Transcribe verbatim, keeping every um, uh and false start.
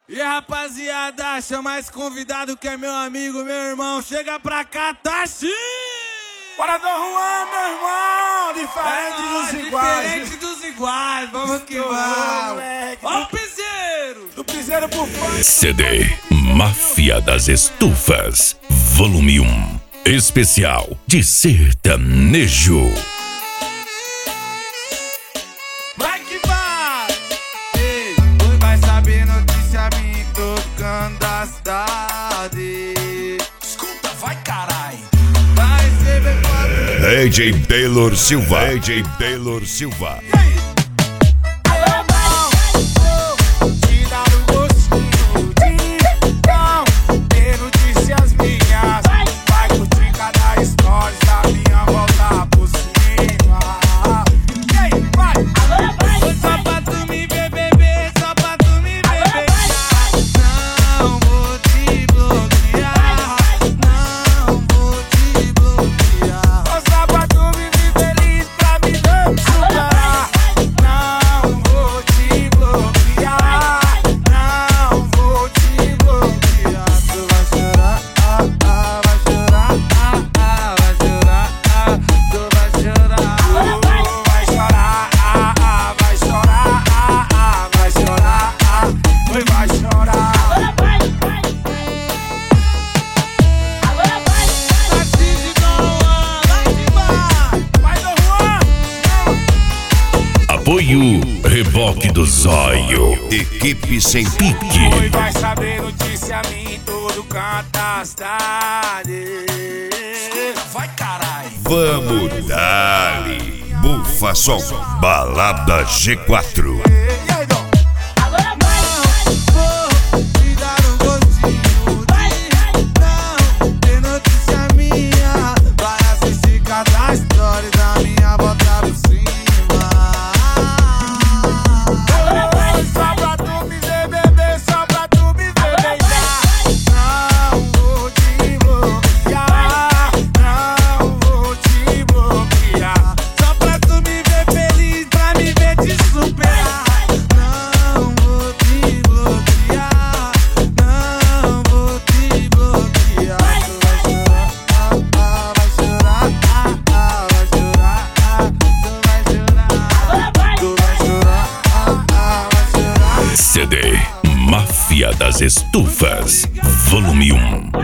E rapaziada, chama esse convidado que é meu amigo, meu irmão. Chega pra cá, Tachi! Bora do Juan, meu irmão! Diferente é, dos iguais. Diferente dos iguais, vamos que vamos. Ó o piseiro! Do piseiro pro fã. C D Máfia das Estufas, volume um. Especial de sertanejo. Vai que vai! Ei, hoje vai saber notícia minha tocando a cidade. Escuta, vai carai! Vai receber quatro. A J Taylor Silva. A J Taylor Silva. E aí? Alô, vou te dar um gostinho de pão. Ter notícias minhas. Vai curtir cada stories da minha volta por cima. E aí, vai! Alô, vai! Só pra tu me ver, bebê, só pra tu me ver, beijar. Não vou te bloquear, não vou te bloquear. Só pra tu me ver feliz, pra me não superar. Não vou te bloquear, não vou te bloquear. Tu vai chorar, ah, ah, vai chorar, ah, ah, vai chorar, ah, tu vai chorar. Tu vai chorar, ah, ah, vai chorar, ah, ah, vai chorar, ah, oi, vai chorar. Tachi de Dom Juan, vai que vai! Vai do Juan! Apoio Reboque do Zóio. Equipe sem Oi, pique. vai saber notícia minha em todo canto da cidade. Vai carai! Vamos dali. Bufa Som. Balada G quatro. E aí, Dom? Vou te dar um gostinho de não ter notícia minha. Vai assistir cada história da minha volta por cima. Só pra tu me ver beber, só pra tu me ver beijar. Não vou te bloquear, Não vou te bloquear. só pra tu me ver feliz, pra me ver te superar. Não vou te bloquear, não vou te bloquear. Tu vai chorar, ah, ah, vai chorar, ah, ah, vai chorar. Tu vai chorar, ah, ah, vai chorar. C D Máfia das Estufas, volume um.